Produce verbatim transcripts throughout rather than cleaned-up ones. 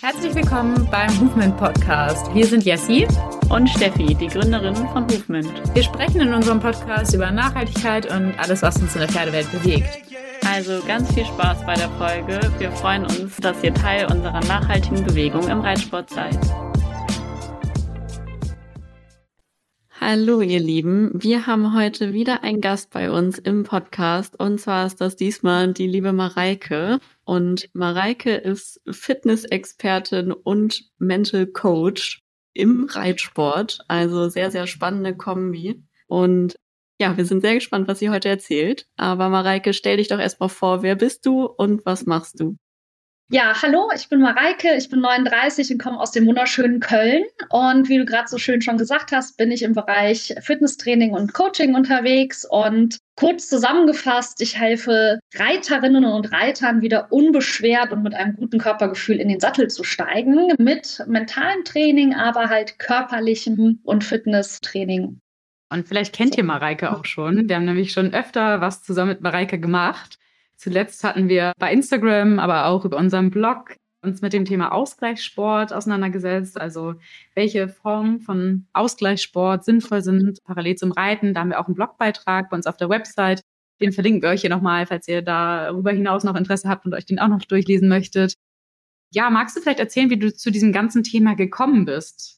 Herzlich willkommen beim Movement Podcast. Wir sind Jessie und Steffi, die Gründerin von Movement. Wir sprechen in unserem Podcast über Nachhaltigkeit und alles, was uns in der Pferdewelt bewegt. Also ganz viel Spaß bei der Folge. Wir freuen uns, dass ihr Teil unserer nachhaltigen Bewegung im Reitsport seid. Hallo ihr Lieben, wir haben heute wieder einen Gast bei uns im Podcast und zwar ist das diesmal die liebe Mareike und Mareike ist Fitnessexpertin und Mental Coach im Reitsport, also sehr, sehr spannende Kombi und ja, wir sind sehr gespannt, was sie heute erzählt, aber Mareike, stell dich doch erstmal vor, wer bist du und was machst du? Ja, hallo, ich bin Mareike, ich bin neununddreißig und komme aus dem wunderschönen Köln. Und wie du gerade so schön schon gesagt hast, bin ich im Bereich Fitnesstraining und Coaching unterwegs. Und kurz zusammengefasst, ich helfe Reiterinnen und Reitern wieder unbeschwert und mit einem guten Körpergefühl in den Sattel zu steigen, mit mentalem Training, aber halt körperlichem und Fitnesstraining. Und vielleicht kennt ihr Mareike auch schon. Wir haben nämlich schon öfter was zusammen mit Mareike gemacht. Zuletzt hatten wir bei Instagram, aber auch über unseren Blog uns mit dem Thema Ausgleichssport auseinandergesetzt. Also welche Formen von Ausgleichssport sinnvoll sind, parallel zum Reiten. Da haben wir auch einen Blogbeitrag bei uns auf der Website. Den verlinken wir euch hier nochmal, falls ihr darüber hinaus noch Interesse habt und euch den auch noch durchlesen möchtet. Ja, magst du vielleicht erzählen, wie du zu diesem ganzen Thema gekommen bist?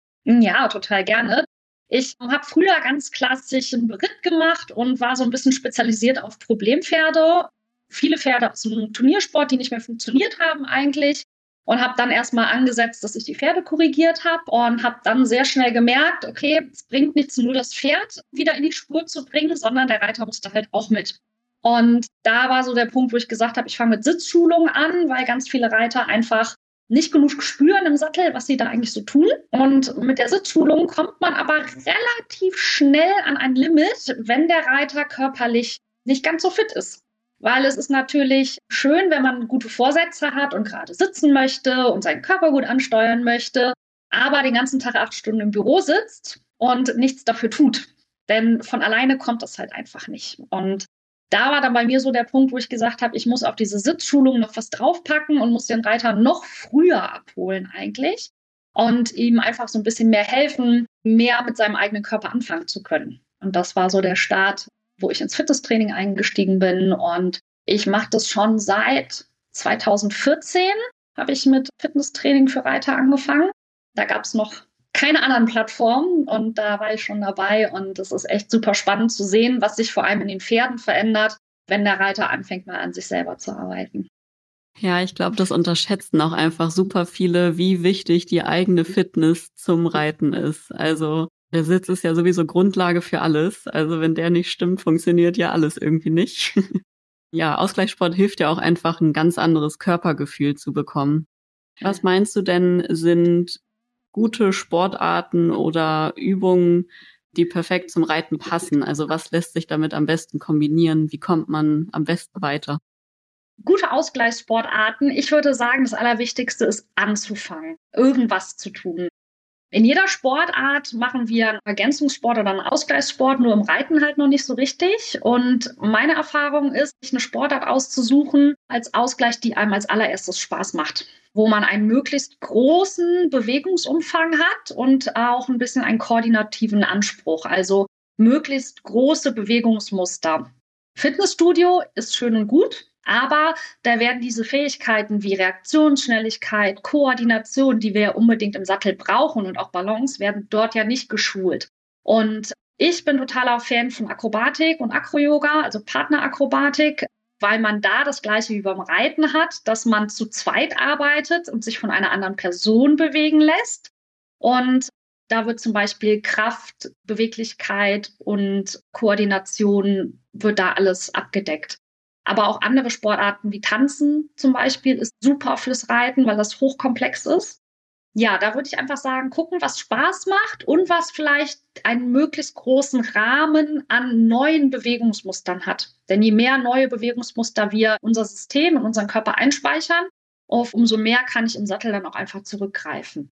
Ja, total gerne. Ich habe früher ganz klassisch einen Beritt gemacht und war so ein bisschen spezialisiert auf Problempferde. Viele Pferde aus dem Turniersport, die nicht mehr funktioniert haben eigentlich. Und habe dann erstmal angesetzt, dass ich die Pferde korrigiert habe und habe dann sehr schnell gemerkt, okay, es bringt nichts, nur das Pferd wieder in die Spur zu bringen, sondern der Reiter musste halt auch mit. Und da war so der Punkt, wo ich gesagt habe, ich fange mit Sitzschulung an, weil ganz viele Reiter einfach nicht genug spüren im Sattel, was sie da eigentlich so tun. Und mit der Sitzschulung kommt man aber relativ schnell an ein Limit, wenn der Reiter körperlich nicht ganz so fit ist. Weil es ist natürlich schön, wenn man gute Vorsätze hat und gerade sitzen möchte und seinen Körper gut ansteuern möchte, aber den ganzen Tag acht Stunden im Büro sitzt und nichts dafür tut. Denn von alleine kommt das halt einfach nicht. Und da war dann bei mir so der Punkt, wo ich gesagt habe, ich muss auf diese Sitzschulung noch was draufpacken und muss den Reiter noch früher abholen eigentlich und ihm einfach so ein bisschen mehr helfen, mehr mit seinem eigenen Körper anfangen zu können. Und das war so der Start, wo ich ins Fitnesstraining eingestiegen bin. Und ich mache das schon seit zweitausendvierzehn, habe ich mit Fitnesstraining für Reiter angefangen. Da gab es noch keine anderen Plattformen und da war ich schon dabei. Und es ist echt super spannend zu sehen, was sich vor allem in den Pferden verändert, wenn der Reiter anfängt, mal an sich selber zu arbeiten. Ja, ich glaube, das unterschätzen auch einfach super viele, wie wichtig die eigene Fitness zum Reiten ist. Also der Sitz ist ja sowieso Grundlage für alles. Also wenn der nicht stimmt, funktioniert ja alles irgendwie nicht. Ja, Ausgleichssport hilft ja auch einfach, ein ganz anderes Körpergefühl zu bekommen. Was meinst du denn, sind gute Sportarten oder Übungen, die perfekt zum Reiten passen? Also was lässt sich damit am besten kombinieren? Wie kommt man am besten weiter? Gute Ausgleichssportarten. Ich würde sagen, das Allerwichtigste ist anzufangen, irgendwas zu tun. In jeder Sportart machen wir einen Ergänzungssport oder einen Ausgleichssport, nur im Reiten halt noch nicht so richtig. Und meine Erfahrung ist, sich eine Sportart auszusuchen als Ausgleich, die einem als allererstes Spaß macht, wo man einen möglichst großen Bewegungsumfang hat und auch ein bisschen einen koordinativen Anspruch, also möglichst große Bewegungsmuster. Fitnessstudio ist schön und gut. Aber da werden diese Fähigkeiten wie Reaktionsschnelligkeit, Koordination, die wir ja unbedingt im Sattel brauchen und auch Balance, werden dort ja nicht geschult. Und ich bin totaler Fan von Akrobatik und Acro-Yoga, also Partnerakrobatik, weil man da das Gleiche wie beim Reiten hat, dass man zu zweit arbeitet und sich von einer anderen Person bewegen lässt. Und da wird zum Beispiel Kraft, Beweglichkeit und Koordination, wird da alles abgedeckt. Aber auch andere Sportarten wie Tanzen zum Beispiel ist super fürs Reiten, weil das hochkomplex ist. Ja, da würde ich einfach sagen, gucken, was Spaß macht und was vielleicht einen möglichst großen Rahmen an neuen Bewegungsmustern hat. Denn je mehr neue Bewegungsmuster wir unser System und unseren Körper einspeichern, umso mehr kann ich im Sattel dann auch einfach zurückgreifen.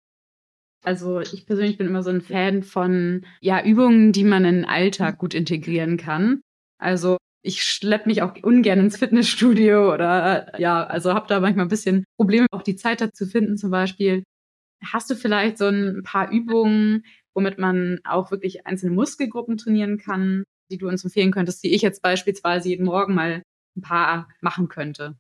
Also ich persönlich bin immer so ein Fan von ja Übungen, die man in den Alltag gut integrieren kann. Also Ich schleppe mich auch ungern ins Fitnessstudio oder ja, also habe da manchmal ein bisschen Probleme, auch die Zeit dazu finden zum Beispiel. Hast du vielleicht so ein paar Übungen, womit man auch wirklich einzelne Muskelgruppen trainieren kann, die du uns empfehlen könntest, die ich jetzt beispielsweise jeden Morgen mal ein paar machen könnte?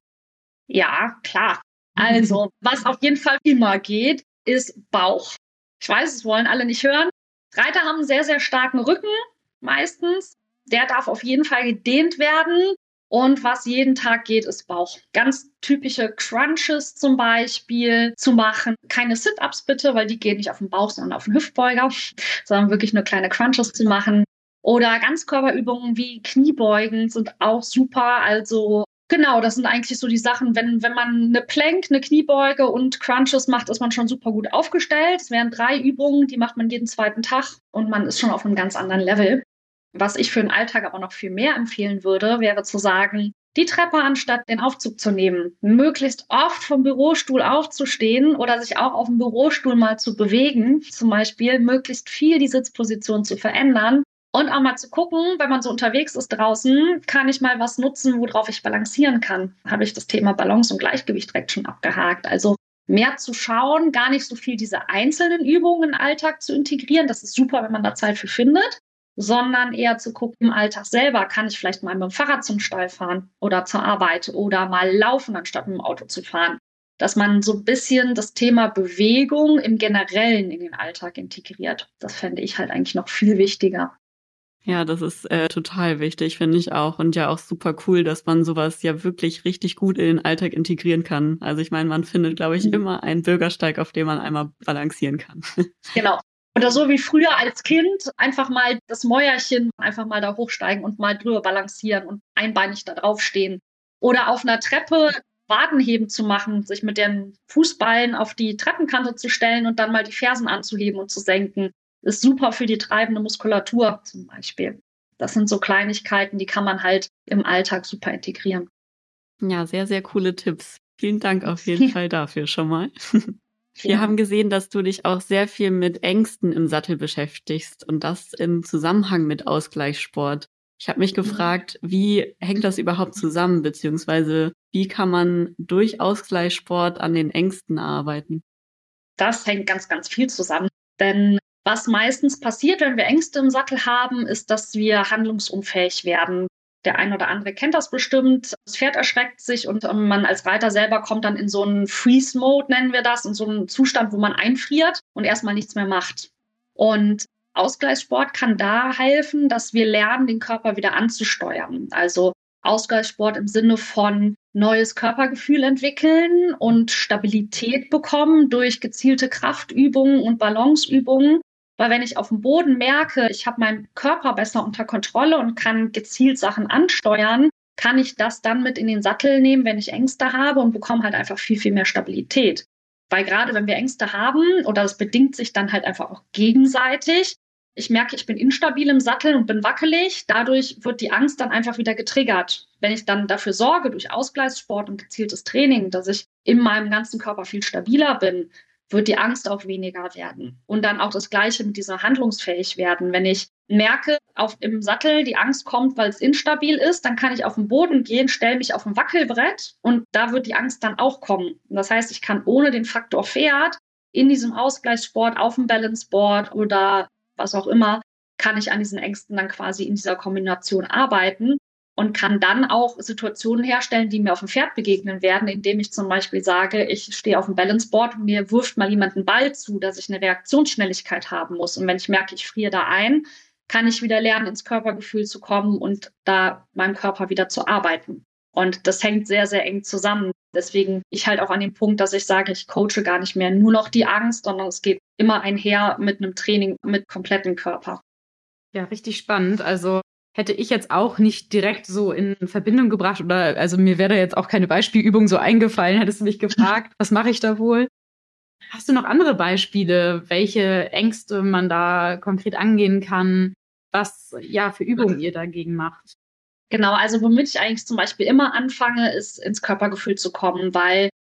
Ja, klar. Also, was auf jeden Fall immer geht, ist Bauch. Ich weiß, es wollen alle nicht hören. Reiter haben einen sehr, sehr starken Rücken, meistens. Der darf auf jeden Fall gedehnt werden. Und was jeden Tag geht, ist Bauch. Ganz typische Crunches zum Beispiel zu machen. Keine Sit-Ups bitte, weil die gehen nicht auf den Bauch, sondern auf den Hüftbeuger, sondern wirklich nur kleine Crunches zu machen. Oder Ganzkörperübungen wie Kniebeugen sind auch super. Also genau, das sind eigentlich so die Sachen, wenn, wenn man eine Plank, eine Kniebeuge und Crunches macht, ist man schon super gut aufgestellt. Es wären drei Übungen, die macht man jeden zweiten Tag und man ist schon auf einem ganz anderen Level. Was ich für den Alltag aber noch viel mehr empfehlen würde, wäre zu sagen, die Treppe anstatt den Aufzug zu nehmen, möglichst oft vom Bürostuhl aufzustehen oder sich auch auf dem Bürostuhl mal zu bewegen, zum Beispiel möglichst viel die Sitzposition zu verändern und auch mal zu gucken, wenn man so unterwegs ist draußen, kann ich mal was nutzen, worauf ich balancieren kann. Habe ich das Thema Balance und Gleichgewicht direkt schon abgehakt. Also mehr zu schauen, gar nicht so viel diese einzelnen Übungen im Alltag zu integrieren. Das ist super, wenn man da Zeit für findet, sondern eher zu gucken, im Alltag selber kann ich vielleicht mal mit dem Fahrrad zum Stall fahren oder zur Arbeit oder mal laufen, anstatt mit dem Auto zu fahren. Dass man so ein bisschen das Thema Bewegung im Generellen in den Alltag integriert. Das fände ich halt eigentlich noch viel wichtiger. Ja, das ist äh, total wichtig, finde ich auch. Und ja auch super cool, dass man sowas ja wirklich richtig gut in den Alltag integrieren kann. Also ich meine, man findet, glaube ich, mhm. immer einen Bürgersteig, auf dem man einmal balancieren kann. Genau. Oder so wie früher als Kind, einfach mal das Mäuerchen, einfach mal da hochsteigen und mal drüber balancieren und einbeinig da draufstehen. Oder auf einer Treppe Wadenheben zu machen, sich mit den Fußballen auf die Treppenkante zu stellen und dann mal die Fersen anzuheben und zu senken. Ist super für die treibende Muskulatur zum Beispiel. Das sind so Kleinigkeiten, die kann man halt im Alltag super integrieren. Ja, sehr, sehr coole Tipps. Vielen Dank auf jeden Fall dafür schon mal. Wir ja. haben gesehen, dass du dich auch sehr viel mit Ängsten im Sattel beschäftigst und das im Zusammenhang mit Ausgleichssport. Ich habe mich gefragt, wie hängt das überhaupt zusammen, beziehungsweise wie kann man durch Ausgleichssport an den Ängsten arbeiten? Das hängt ganz, ganz viel zusammen, denn was meistens passiert, wenn wir Ängste im Sattel haben, ist, dass wir handlungsunfähig werden. Der ein oder andere kennt das bestimmt. Das Pferd erschreckt sich und man als Reiter selber kommt dann in so einen Freeze-Mode, nennen wir das, in so einen Zustand, wo man einfriert und erstmal nichts mehr macht. Und Ausgleichssport kann da helfen, dass wir lernen, den Körper wieder anzusteuern. Also Ausgleichssport im Sinne von neues Körpergefühl entwickeln und Stabilität bekommen durch gezielte Kraftübungen und Balanceübungen. Weil wenn ich auf dem Boden merke, ich habe meinen Körper besser unter Kontrolle und kann gezielt Sachen ansteuern, kann ich das dann mit in den Sattel nehmen, wenn ich Ängste habe und bekomme halt einfach viel, viel mehr Stabilität. Weil gerade wenn wir Ängste haben, oder das bedingt sich dann halt einfach auch gegenseitig, ich merke, ich bin instabil im Sattel und bin wackelig, dadurch wird die Angst dann einfach wieder getriggert. Wenn ich dann dafür sorge, durch Ausgleichssport und gezieltes Training, dass ich in meinem ganzen Körper viel stabiler bin, wird die Angst auch weniger werden. Und dann auch das Gleiche mit dieser handlungsfähig werden. Wenn ich merke, auf, im Sattel die Angst kommt, weil es instabil ist, dann kann ich auf den Boden gehen, stelle mich auf ein Wackelbrett und da wird die Angst dann auch kommen. Und das heißt, ich kann ohne den Faktor Pferd in diesem Ausgleichssport, auf dem Balanceboard oder was auch immer, kann ich an diesen Ängsten dann quasi in dieser Kombination arbeiten und kann dann auch Situationen herstellen, die mir auf dem Pferd begegnen werden, indem ich zum Beispiel sage, ich stehe auf dem Balanceboard und mir wirft mal jemand einen Ball zu, dass ich eine Reaktionsschnelligkeit haben muss. Und wenn ich merke, ich friere da ein, kann ich wieder lernen, ins Körpergefühl zu kommen und da meinem Körper wieder zu arbeiten. Und das hängt sehr, sehr eng zusammen. Deswegen ich halt auch an dem Punkt, dass ich sage, ich coache gar nicht mehr nur noch die Angst, sondern es geht immer einher mit einem Training mit komplettem Körper. Ja, richtig spannend. Also hätte ich jetzt auch nicht direkt so in Verbindung gebracht oder also mir wäre jetzt auch keine Beispielübung so eingefallen, hättest du mich gefragt, was mache ich da wohl? Hast du noch andere Beispiele, welche Ängste man da konkret angehen kann, was ja für Übungen ihr dagegen macht? Genau, also womit ich eigentlich zum Beispiel immer anfange, ist ins Körpergefühl zu kommen, weil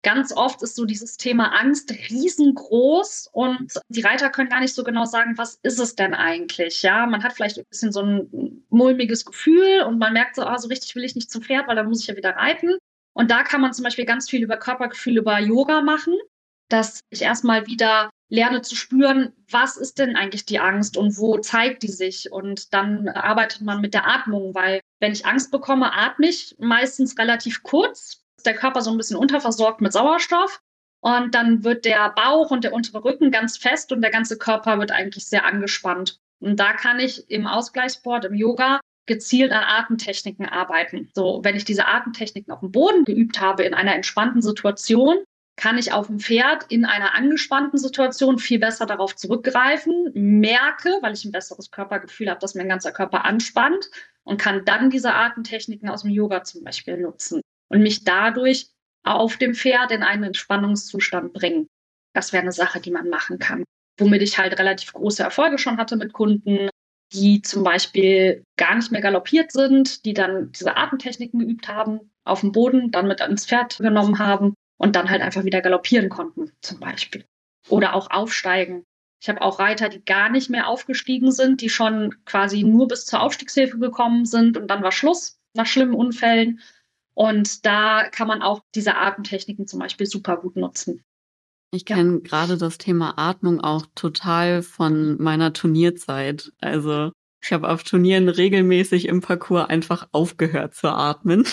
Ganz oft ist so dieses Thema Angst riesengroß und die Reiter können gar nicht so genau sagen, was ist es denn eigentlich? Ja, man hat vielleicht ein bisschen so ein mulmiges Gefühl und man merkt so, ah, so richtig will ich nicht zum Pferd, weil dann muss ich ja wieder reiten. Und da kann man zum Beispiel ganz viel über Körpergefühl, über Yoga machen, dass ich erstmal wieder lerne zu spüren, was ist denn eigentlich die Angst und wo zeigt die sich? Und dann arbeitet man mit der Atmung, weil wenn ich Angst bekomme, atme ich meistens relativ kurz. Der Körper so ein bisschen unterversorgt mit Sauerstoff und dann wird der Bauch und der untere Rücken ganz fest und der ganze Körper wird eigentlich sehr angespannt. Und da kann ich im Ausgleichssport, im Yoga, gezielt an Atemtechniken arbeiten. So, wenn ich diese Atemtechniken auf dem Boden geübt habe in einer entspannten Situation, kann ich auf dem Pferd in einer angespannten Situation viel besser darauf zurückgreifen, merke, weil ich ein besseres Körpergefühl habe, dass mein ganzer Körper anspannt und kann dann diese Atemtechniken aus dem Yoga zum Beispiel nutzen und mich dadurch auf dem Pferd in einen Entspannungszustand bringen. Das wäre eine Sache, die man machen kann. Womit ich halt relativ große Erfolge schon hatte mit Kunden, die zum Beispiel gar nicht mehr galoppiert sind, die dann diese Atemtechniken geübt haben, auf dem Boden, dann mit ins Pferd genommen haben und dann halt einfach wieder galoppieren konnten zum Beispiel. Oder auch aufsteigen. Ich habe auch Reiter, die gar nicht mehr aufgestiegen sind, die schon quasi nur bis zur Aufstiegshilfe gekommen sind und dann war Schluss nach schlimmen Unfällen. Und da kann man auch diese Atemtechniken zum Beispiel super gut nutzen. Ich kenne ja. gerade das Thema Atmung auch total von meiner Turnierzeit. Also ich habe auf Turnieren regelmäßig im Parcours einfach aufgehört zu atmen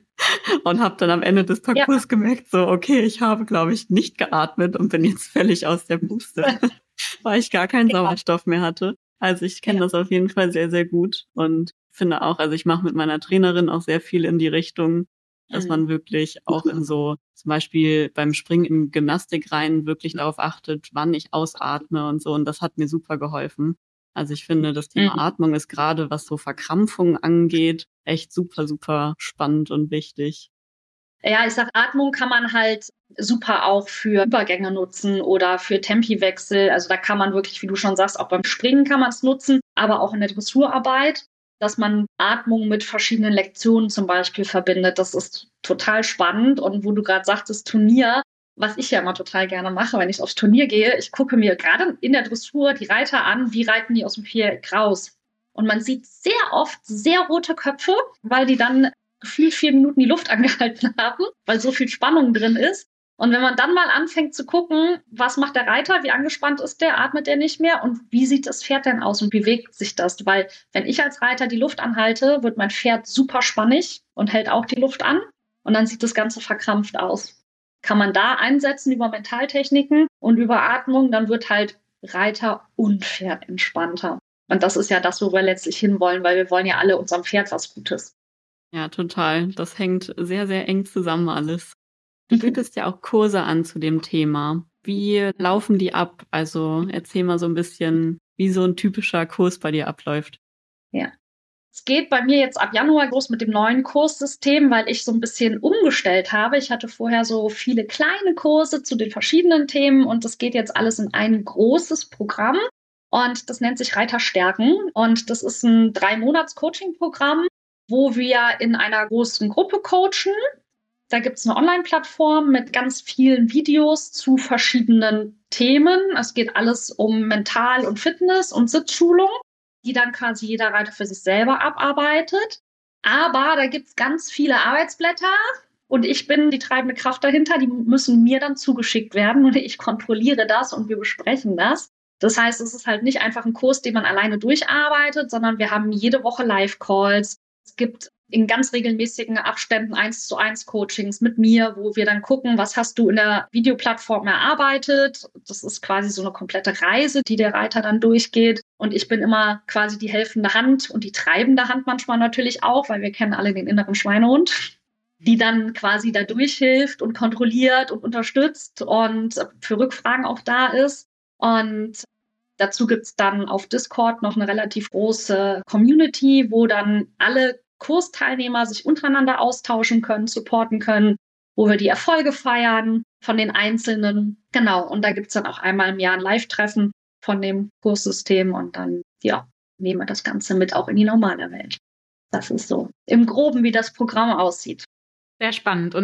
und habe dann am Ende des Parcours ja. gemerkt, so okay, ich habe, glaube ich, nicht geatmet und bin jetzt völlig aus der Puste, weil ich gar keinen Sauerstoff mehr hatte. Also ich kenne ja. das auf jeden Fall sehr, sehr gut und finde auch, also ich mache mit meiner Trainerin auch sehr viel in die Richtung, dass man wirklich auch in so, zum Beispiel beim Springen in Gymnastik rein, wirklich darauf achtet, wann ich ausatme und so. Und das hat mir super geholfen. Also ich finde, das Thema mhm. Atmung ist gerade, was so Verkrampfungen angeht, echt super, super spannend und wichtig. Ja, ich sag, Atmung kann man halt super auch für Übergänge nutzen oder für Tempiwechsel. Also da kann man wirklich, wie du schon sagst, auch beim Springen kann man es nutzen, aber auch in der Dressurarbeit, dass man Atmung mit verschiedenen Lektionen zum Beispiel verbindet. Das ist total spannend. Und wo du gerade sagtest, Turnier, was ich ja immer total gerne mache, wenn ich aufs Turnier gehe, ich gucke mir gerade in der Dressur die Reiter an, wie reiten die aus dem Viereck raus. Und man sieht sehr oft sehr rote Köpfe, weil die dann gefühlt vier Minuten die Luft angehalten haben, weil so viel Spannung drin ist. Und wenn man dann mal anfängt zu gucken, was macht der Reiter, wie angespannt ist der, atmet der nicht mehr und wie sieht das Pferd denn aus und wie bewegt sich das? Weil wenn ich als Reiter die Luft anhalte, wird mein Pferd super spannig und hält auch die Luft an und dann sieht das Ganze verkrampft aus. Kann man da einsetzen über Mentaltechniken und über Atmung, dann wird halt Reiter und Pferd entspannter. Und das ist ja das, wo wir letztlich hinwollen, weil wir wollen ja alle unserem Pferd was Gutes. Ja, total. Das hängt sehr, sehr eng zusammen alles. Du bietest ja auch Kurse an zu dem Thema. Wie laufen die ab? Also erzähl mal so ein bisschen, wie so ein typischer Kurs bei dir abläuft. Ja, es geht bei mir jetzt ab Januar los mit dem neuen Kurssystem, weil ich so ein bisschen umgestellt habe. Ich hatte vorher so viele kleine Kurse zu den verschiedenen Themen und das geht jetzt alles in ein großes Programm. Und das nennt sich Reiter stärken. Und das ist ein Drei-Monats-Coaching-Programm, wo wir in einer großen Gruppe coachen. Da gibt es eine Online-Plattform mit ganz vielen Videos zu verschiedenen Themen. Es geht alles um Mental- und Fitness- und Sitzschulung, die dann quasi jeder Reiter für sich selber abarbeitet. Aber da gibt es ganz viele Arbeitsblätter und ich bin die treibende Kraft dahinter. Die müssen mir dann zugeschickt werden und ich kontrolliere das und wir besprechen das. Das heißt, es ist halt nicht einfach ein Kurs, den man alleine durcharbeitet, sondern wir haben jede Woche Live-Calls. Es gibt in ganz regelmäßigen Abständen eins zu eins Coachings mit mir, wo wir dann gucken, was hast du in der Videoplattform erarbeitet. Das ist quasi so eine komplette Reise, die der Reiter dann durchgeht. Und ich bin immer quasi die helfende Hand und die treibende Hand manchmal natürlich auch, weil wir kennen alle den inneren Schweinehund, die dann quasi da durchhilft und kontrolliert und unterstützt und für Rückfragen auch da ist. Und dazu gibt's dann auf Discord noch eine relativ große Community, wo dann alle Kursteilnehmer sich untereinander austauschen können, supporten können, wo wir die Erfolge feiern von den Einzelnen. Genau, und da gibt's dann auch einmal im Jahr ein Live-Treffen von dem Kurssystem und dann, ja, nehmen wir das Ganze mit auch in die normale Welt. Das ist so im Groben, wie das Programm aussieht. Sehr spannend. Und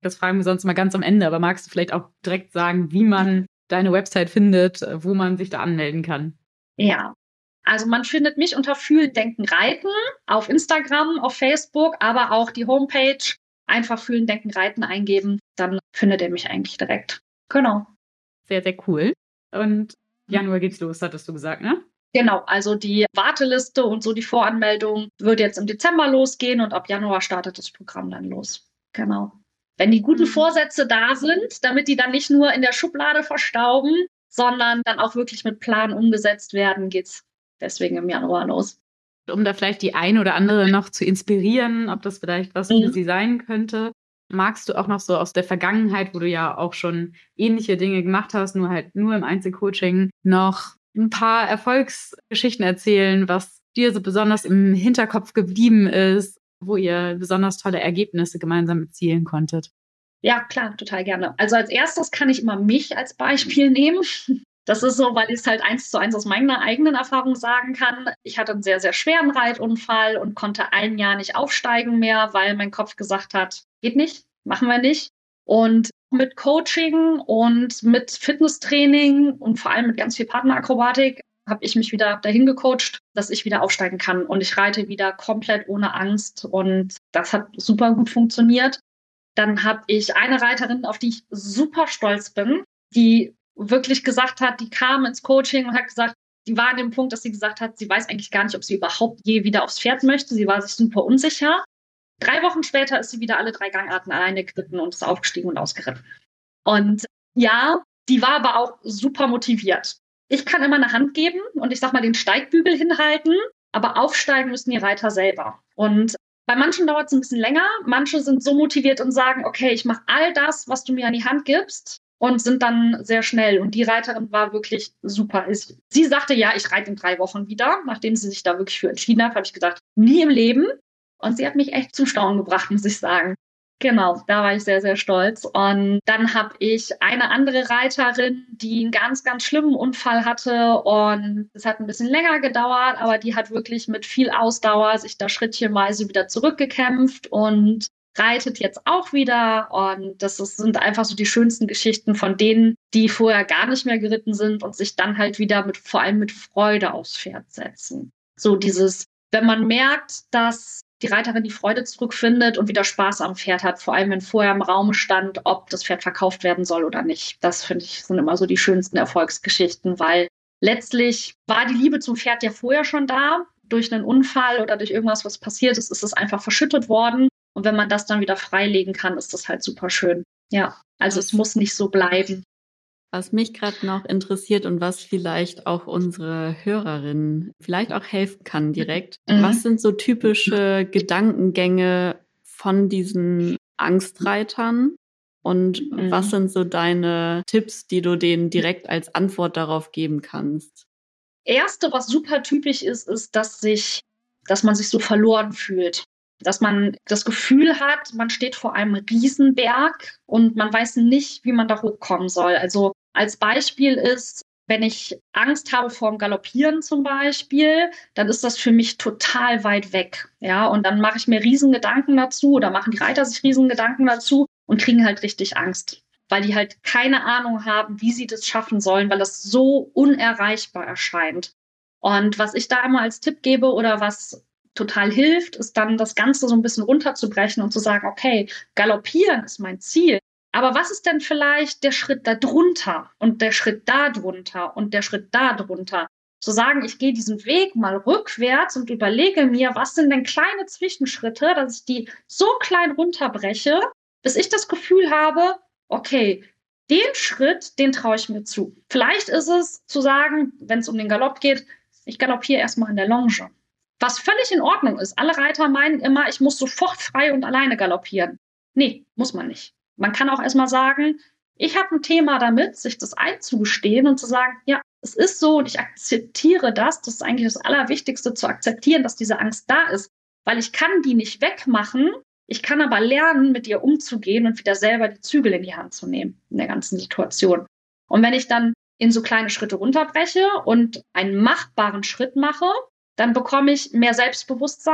Das fragen wir sonst mal ganz am Ende, aber magst du vielleicht auch direkt sagen, wie man deine Website findet, wo man sich da anmelden kann? Ja, also man findet mich unter Fühlen, Denken, Reiten auf Instagram, auf Facebook, aber auch die Homepage. Einfach Fühlen, Denken, Reiten eingeben, dann findet ihr mich eigentlich direkt. Genau. Sehr, sehr cool. Und Januar geht's los, hattest du gesagt, ne? Genau, also die Warteliste und so die Voranmeldung wird jetzt im Dezember losgehen und ab Januar startet das Programm dann los. Genau. Wenn die guten Vorsätze da sind, damit die dann nicht nur in der Schublade verstauben, sondern dann auch wirklich mit Plan umgesetzt werden, geht's deswegen im Januar los. Um da vielleicht die eine oder andere noch zu inspirieren, ob das vielleicht was Mhm. für sie sein könnte, magst du auch noch so aus der Vergangenheit, wo du ja auch schon ähnliche Dinge gemacht hast, nur halt nur im Einzelcoaching, noch ein paar Erfolgsgeschichten erzählen, was dir so besonders im Hinterkopf geblieben ist, wo ihr besonders tolle Ergebnisse gemeinsam erzielen konntet? Ja, klar, total gerne. Also als erstes kann ich immer mich als Beispiel nehmen. Das ist so, weil ich es halt eins zu eins aus meiner eigenen Erfahrung sagen kann. Ich hatte einen sehr, sehr schweren Reitunfall und konnte ein Jahr nicht aufsteigen mehr, weil mein Kopf gesagt hat, geht nicht, machen wir nicht. Und mit Coaching und mit Fitnesstraining und vor allem mit ganz viel Partnerakrobatik habe ich mich wieder dahin gecoacht, dass ich wieder aufsteigen kann. Und ich reite wieder komplett ohne Angst. Und das hat super gut funktioniert. Dann habe ich eine Reiterin, auf die ich super stolz bin, die wirklich gesagt hat, die kam ins Coaching und hat gesagt, die war an dem Punkt, dass sie gesagt hat, sie weiß eigentlich gar nicht, ob sie überhaupt je wieder aufs Pferd möchte. Sie war sich super unsicher. Drei Wochen später ist sie wieder alle drei Gangarten alleine geritten und ist aufgestiegen und ausgeritten. Und ja, die war aber auch super motiviert. Ich kann immer eine Hand geben und ich sag mal den Steigbügel hinhalten, aber aufsteigen müssen die Reiter selber. Und bei manchen dauert es ein bisschen länger. Manche sind so motiviert und sagen, okay, ich mache all das, was du mir an die Hand gibst, und sind dann sehr schnell. Und die Reiterin war wirklich super. Sie sagte, ja, ich reite in drei Wochen wieder. Nachdem sie sich da wirklich für entschieden hat, habe ich gedacht, nie im Leben. Und sie hat mich echt zum Staunen gebracht, muss ich sagen. Genau, da war ich sehr, sehr stolz. Und dann habe ich eine andere Reiterin, die einen ganz, ganz schlimmen Unfall hatte. Und es hat ein bisschen länger gedauert, aber die hat wirklich mit viel Ausdauer sich da schrittchenweise wieder zurückgekämpft und reitet jetzt auch wieder. Und das ist, sind einfach so die schönsten Geschichten von denen, die vorher gar nicht mehr geritten sind und sich dann halt wieder mit, vor allem mit Freude aufs Pferd setzen. So dieses, wenn man merkt, dass die Reiterin die Freude zurückfindet und wieder Spaß am Pferd hat, vor allem wenn vorher im Raum stand, ob das Pferd verkauft werden soll oder nicht. Das finde ich, sind immer so die schönsten Erfolgsgeschichten, weil letztlich war die Liebe zum Pferd ja vorher schon da. Durch einen Unfall oder durch irgendwas, was passiert ist, ist es einfach verschüttet worden. Und wenn man das dann wieder freilegen kann, ist das halt super schön. Ja, also es muss nicht so bleiben. Was mich gerade noch interessiert und was vielleicht auch unsere Hörerinnen vielleicht auch helfen kann direkt. Mhm. Was sind so typische Gedankengänge von diesen Angstreitern? Und mhm. was sind so deine Tipps, die du denen direkt als Antwort darauf geben kannst? Erste, was super typisch ist, ist, dass sich, dass man sich so verloren fühlt. Dass man das Gefühl hat, man steht vor einem Riesenberg und man weiß nicht, wie man da hochkommen soll. Also als Beispiel ist, wenn ich Angst habe vor dem Galoppieren zum Beispiel, dann ist das für mich total weit weg. Ja, und dann mache ich mir riesen Gedanken dazu oder machen die Reiter sich riesen Gedanken dazu und kriegen halt richtig Angst, weil die halt keine Ahnung haben, wie sie das schaffen sollen, weil das so unerreichbar erscheint. Und was ich da immer als Tipp gebe oder was total hilft, ist dann das Ganze so ein bisschen runterzubrechen und zu sagen, okay, Galoppieren ist mein Ziel. Aber was ist denn vielleicht der Schritt da drunter und der Schritt da drunter und der Schritt da drunter? Zu sagen, ich gehe diesen Weg mal rückwärts und überlege mir, was sind denn kleine Zwischenschritte, dass ich die so klein runterbreche, bis ich das Gefühl habe, okay, den Schritt, den traue ich mir zu. Vielleicht ist es zu sagen, wenn es um den Galopp geht, ich galoppiere erstmal in der Longe. Was völlig in Ordnung ist. Alle Reiter meinen immer, ich muss sofort frei und alleine galoppieren. Nee, muss man nicht. Man kann auch erstmal sagen, ich habe ein Thema damit, sich das einzugestehen und zu sagen, ja, es ist so und ich akzeptiere das. Das ist eigentlich das Allerwichtigste, zu akzeptieren, dass diese Angst da ist. Weil ich kann die nicht wegmachen. Ich kann aber lernen, mit ihr umzugehen und wieder selber die Zügel in die Hand zu nehmen in der ganzen Situation. Und wenn ich dann in so kleine Schritte runterbreche und einen machbaren Schritt mache, dann bekomme ich mehr Selbstbewusstsein,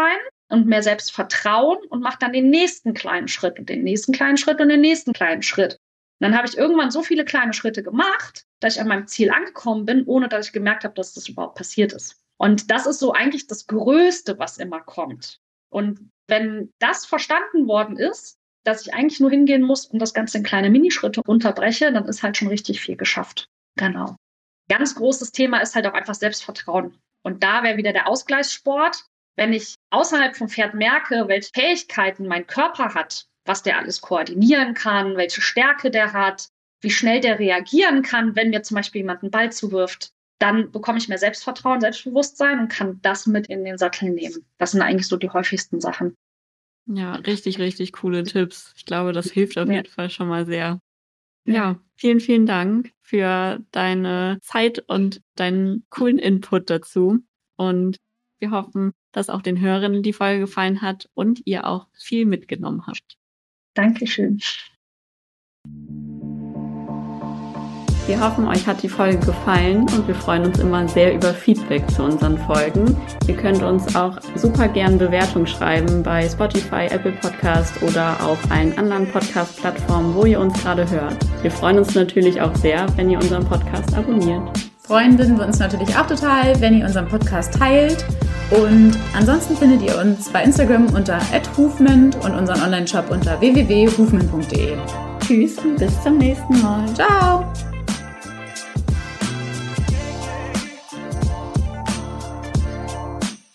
und mehr Selbstvertrauen und mache dann den nächsten kleinen Schritt und den nächsten kleinen Schritt und den nächsten kleinen Schritt. Und dann habe ich irgendwann so viele kleine Schritte gemacht, dass ich an meinem Ziel angekommen bin, ohne dass ich gemerkt habe, dass das überhaupt passiert ist. Und das ist so eigentlich das Größte, was immer kommt. Und wenn das verstanden worden ist, dass ich eigentlich nur hingehen muss und das Ganze in kleine Minischritte runterbreche, dann ist halt schon richtig viel geschafft. Genau. Ganz großes Thema ist halt auch einfach Selbstvertrauen. Und da wäre wieder der Ausgleichssport. Wenn ich außerhalb vom Pferd merke, welche Fähigkeiten mein Körper hat, was der alles koordinieren kann, welche Stärke der hat, wie schnell der reagieren kann, wenn mir zum Beispiel jemand einen Ball zuwirft, dann bekomme ich mehr Selbstvertrauen, Selbstbewusstsein und kann das mit in den Sattel nehmen. Das sind eigentlich so die häufigsten Sachen. Ja, richtig, richtig coole Tipps. Ich glaube, das hilft auf Ja. jeden Fall schon mal sehr. Ja, vielen, vielen Dank für deine Zeit und deinen coolen Input dazu. Und wir hoffen, dass auch den Hörerinnen die Folge gefallen hat und ihr auch viel mitgenommen habt. Dankeschön. Wir hoffen, euch hat die Folge gefallen und wir freuen uns immer sehr über Feedback zu unseren Folgen. Ihr könnt uns auch super gern Bewertungen schreiben bei Spotify, Apple Podcast oder auf allen anderen Podcast-Plattformen, wo ihr uns gerade hört. Wir freuen uns natürlich auch sehr, wenn ihr unseren Podcast abonniert. Freuen würden wir uns natürlich auch total, wenn ihr unseren Podcast teilt. Und ansonsten findet ihr uns bei Instagram unter at hovement und unseren Online-Shop unter w w w punkt hovement punkt d e. Tschüss und bis zum nächsten Mal. Ciao!